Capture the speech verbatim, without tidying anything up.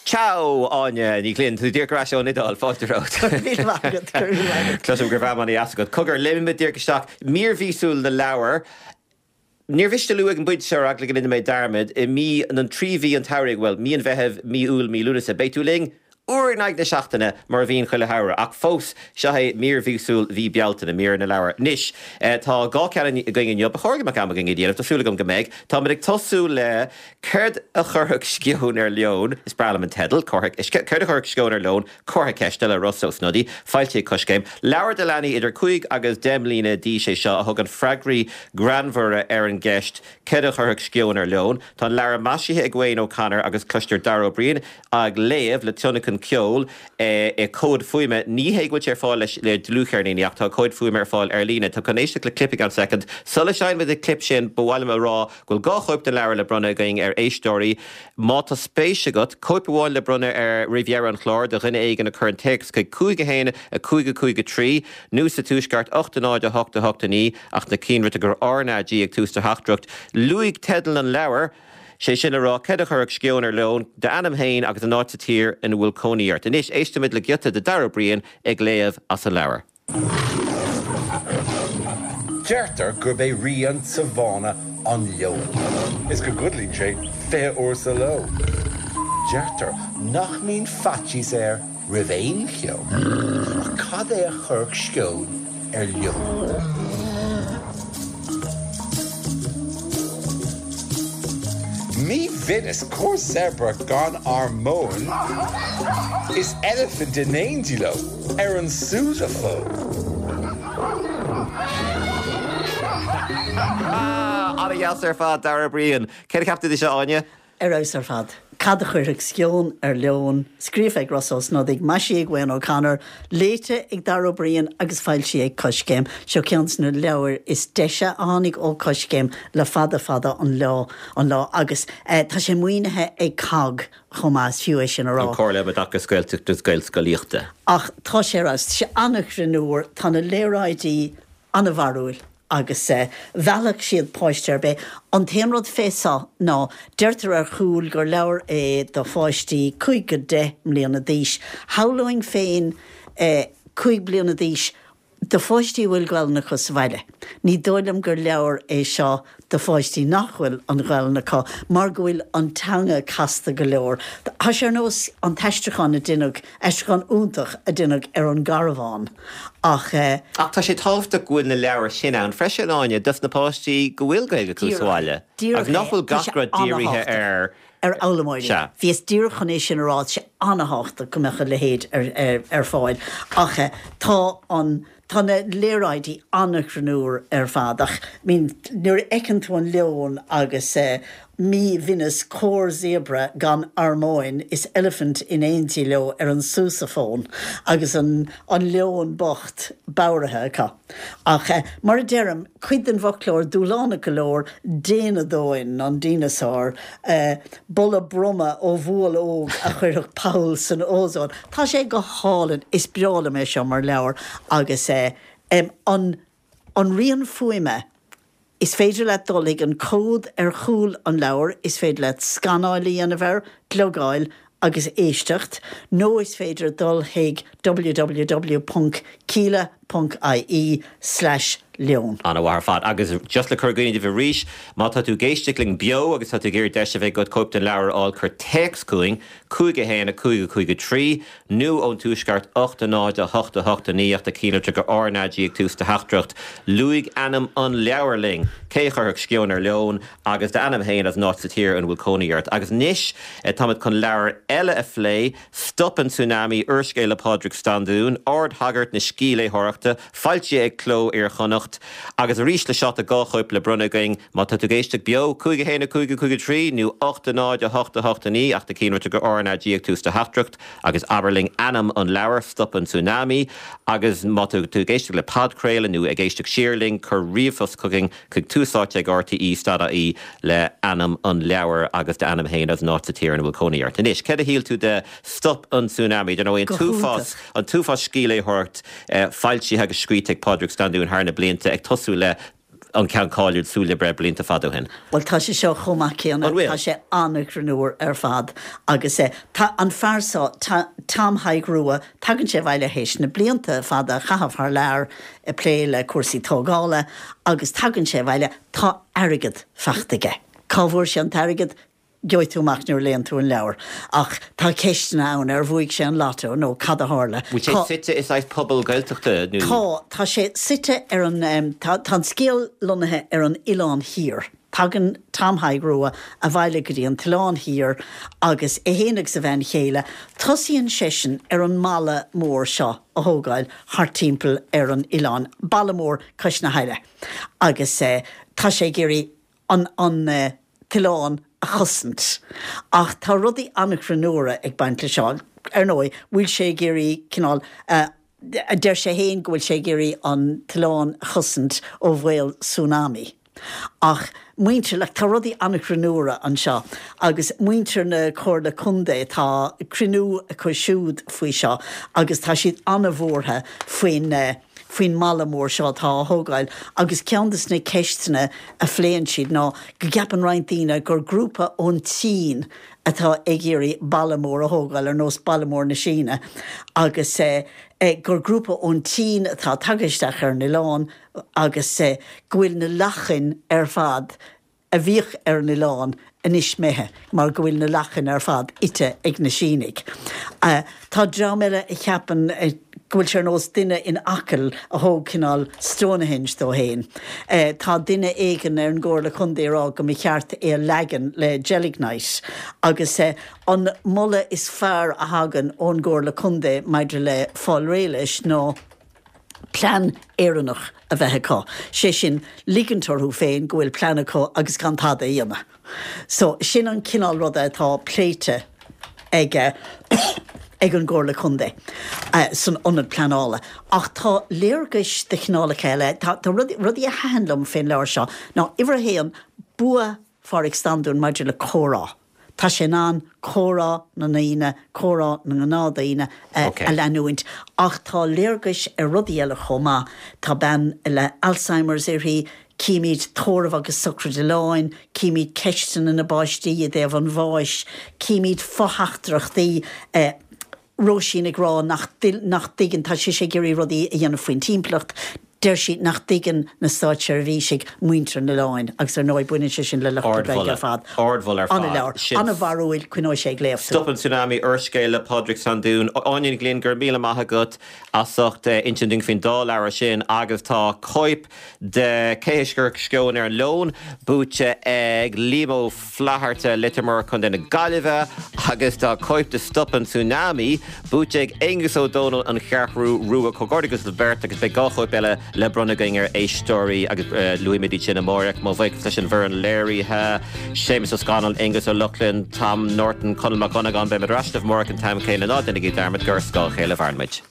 Ciao, Anya, ní glynn, tú dtír grasio nidal, fáilte rád. Bhíl magad, bhíl magad. Closum gur bham aní ascot. Cogur limit dtír gistach, mír vísúil na leabhar. Níor bhiste luag an buid seach le go mé darmid, i mí an trí bhí an tairig, well, mí an bheitheh mí úl mí lúna sa beitúling, uair naig na seachtainna mar bhíon chuile haire, ach fós se é mír vísúil bhí bealtainna mír na leabhar. Nis, tá gá ceann going inniu, chóirga me am going díanamh, tásúla gom go méid, tá muid ag tosú le céird a churthach sciún ar leon, is bralam an tedal, céird a churthach sciún ar leon, córtha ceiste le Rosso Snoddy, fáilte coscéim, leabhar de leanaí idir chuig agus demlína dí sé seo a thug an freagraí granmhara ar an gceist, céird a churthach sciún ar leon, tá leabhar maisithe ag Wayne O'Connor agus Custer Darrow Breen ag léamh le tionachan ceol e, e cód fuime ní héigúid ar fáil le dlúcharnaí ach tá cód fuime ar fáil ar lína tá conéiste le clipping an second sulla sein with the clip sin bhhailm rá goil gá chuip de leabhar le brunna going ar éistóirí má tá spéise got coip bháil le brunna ar Riviera an Chlár de rinne éigen a current text chuig cúige héine a cúige cúige trí nu sa túisgart ochta náid a hochta hochta ní ach na cínrita gur árnádí ag tústa hachtrucht luig tedal an leabhar sé sin ará céad a churach sciún ar leon de anam hain agus an áit sa tír in bhfuil coníart. Inis éistimid le giota de Darrow Breen ag léamh as a leabhar. Deirtar gur bé rian sa bhána an leon. Is go goodlín sé fé or sa lo. Deirtar nach mín fatís ar rivéin cheol. A cad é a churach sciún ar leon. Mi Venus cor zebra gan armón is elephant in angelo er an suitafo. Ah, Anna Yas ar fad Darrow Breen. Céir capta di seo Anya? Ar aus ar fad. Cad a chuirach sciún ar leon, scríomh ag Rosso Snoddy, maisí ag Wayne O'Connor, léite ag Darrow Breen agus fáilte ag coscéim. Seo ceans na leabhar is deise ánig ó coscéim le fada fada an lá an lá agus eh, tá sé muoinethe ag cag chomás fiú sin ará. An cóir le bud agus scoilteach do scoil scoilíochta. Ach tá sé ras, sé annach rinúir tá na léráidí anna bharúil. agus uh, bhealach siad páistear be. An téanrad fésa ná, deirtar ar chúl gur leabhar é do fáistí chuig go de mbliana díis. Hallowing féin uh, chuig bliana díis, do fáistí bhfuil ghailna chus bhaile. Ní dóilm gur leabhar é seo do fáistí nachhfuil an ghailna cá, mar gohfuil an teanga casta go leor. Tá sé nós an teisteachán a duineach, eisteachán úntach a duineach ar an garabháin. Ach, uh, Ach tá sé táfta gúil na leabhar sin an freisin áine dus na páistí go bhfuil gaige cúsáile. Ach nachfuil gachra díirithe ar ar álamáide. Bhíos díorchanéis sin rád sé annathachta go mecha le héad ar, ar, ar fáil. Ach, uh, tá an Tá na léráidí annachranúr ar fadach. Mín nuair ecinn tú an leon agus uh, mí Venus cór zebra gan armóin is elephant in éintí leo ar an súsafón agus an, an leon bocht báirithe cá. Ach, uh, mar a deirem, cuid an bhoclór dúlána go leor déana dóin an dinosaur, uh, bolla broma ó bhuail óg a chuirach Paul san ózón. Tá sé go hálan is beála mé seo mar leabhar agus uh, um, an, an rian fuime is féidir le dolig an cód ar chúl an leabhar, is féidir le scanáilí an a bhar, glogáil agus éisteacht, nó is féidir dul héig w w w dot cíle dot I E slash leon. Anna war fad agus just le curgain de ríis, má tá tú géistigling bio agus tá tú géir deise bheith go coip den leabhar all chur text cúing, cúige héna cúige cúige trí, nu ón túisgart ochta náid a hochta hochta níocht a cínote gur árnádí ag tústa hachtrucht, luig anam an leabharling, céchar sciún ar leon agus de anam héin as náid sa tír an bhfuil coníart. Agus níis, e, támad chun leabhar eile a phlé, stop an tsunami, urscéile Padraig Standún, ard hagart na scíle thorachta, failte ag cló ar chonacht, agus a ríis le seat a gáchuip le brunna going, má tá tú géisteach bio, cúige héna cúige cúige trí, nu ochta náid a hochta hochta ní, ach de cínote gur árnádí ag tústa hachtrucht, agus aberling anam an leabhar, stop an tsunami, agus má tú géisteach le padcréile, nu ag géisteach shearling, chur riomfos cooking, chuig túsáte ag R T E stada í le anam an leabhar agus de anam héin as náid sa tír an bhfuil coníart. Inis, cad a híl tú de stop an tsunami, den ó an túfás, an túfás scíle thort, uh, failte agus scríte ag Padraig Standún harna blianta ag tosú le an cean cáilir súla bre blinta fadú hin. Well tá sé seo chomacíanna tá sé annachranúir ar fad agus é an fearsá tam haigrúa tagann sé bhaile hééis na blianta fada chahabh th leir i pléile cuasaí tógála agus tagann sé bhaile tá airgad feachtaige. Cábhfuair sé an airgad Gyoitúach nuair léon tú an leabhar ach tá ceistena ann ar bhuaigh sé an láta nó cad a hála. Bhí sé site is ag pobl gailteachta nu. Tá tá sé site ar an um, tá scéal lonathe ar an Ileán hir. Tagan tamhaigrúa a bhaile go dtí an Tileán hir agus i héananig sa bhein chéile tosíonn sesin ar an mala mór seo a thógáil thar timpeall ar an Ileán Ballamór Cais na Heile agus eh, tá sé géirí an, an uh, Tileán a chusant ach tá rudaí annachranúra ag baint le seán ar nói bhfuil sé géirí cinál uh, der sé héin gohfuil sé géirí an Tileán chusant ó bhfuil tsunami ach muintir le tá rudaí annachranúra an seo agus muintir na cóirla chundé tá crinú a chu siúd faoi seo agus tá siad anna bhórtha faoin uh, faoin malamór seo tá thógáil agus ceandas na ceistena a phléann siad ná go gapan rointíine gur grúpa ón tín atá ag géirí Ballamór a thógáil ar nós Ballamór na Síne agus eh, eh, gur grúpa ón tín atá tagaisteach ar na Ileán agus eh, gohfuil na lachin ar fad a bhíoch ar na Ileán in ismethe mar gohfuil na lachin ar fad ite ag na Sínig. Uh, tá drámile i cheapan uh, gohfuil sé nós duine in acail a thóg cinál Stonehenge dó héin. Uh, tá duine éigen ar an ggóir le chundé rá go mi cheart é legan le Jellignite agus uh, an mulla is fearr a hagan ón ggóir le chundé maidir le fáil réiles nó plan éannach a bheitthe cá. sé sin ligantarú féin go bhfuil planachá agus cantáda dhéana. So sin an cinál ruda atá pléite ag ag an ggóir le chundé uh, san ionad planála. Ach tá léargais de chinála chéile, tá rudí a handlam féin leir seo. Ná ihar héan bua far ag standún maidir le córá. Tá sé ná córá na naine, córá na nádaine uh, okay. a leanúint. Ach tá léargais a rudí eile chomá tá ben le Alzheimer's ar hí cíimiid tóramh agus sucre de láin, cíimiid ceistan in na báistí a déobh an bháis, cíimiid fothachtarachtaí uh, Róisín ag rá nach digan tá sé sé géirí rudaí a dhéanamh faoin timplacht, der siad nach digan na stáitse ar bhísigh muintre na láin agus ar nói buine sé sin le leachtar fad. Ardbhil ar fad. Anna leir, anna bharúil cuinó sé gléamh. Stop an tsunami urscéile Padraig Sandún, áin glín gur míle maithe agat asacht intending fin dá leir sin agus tá coip de céisgur sceoin ar lón, búte ag límó flatharte litamar chun den na galibhe agus tá coip de stop an tsunami, búte ag Angus O'Donnell an chearhrú rua cogordagus le bert agus be gáchoip eile le bronnagaingar éistóirí agus uh, Louis Middy Chinnamóriach, má bhaig leis an Vern Léirí ha, Seamus O'Scannell, Angus O'Loughlin, Tom Norton, Conal McConaghan, be mid rastamh Morach an tam céile ná, dennig i Dermot Gurscall chéile bharnmid.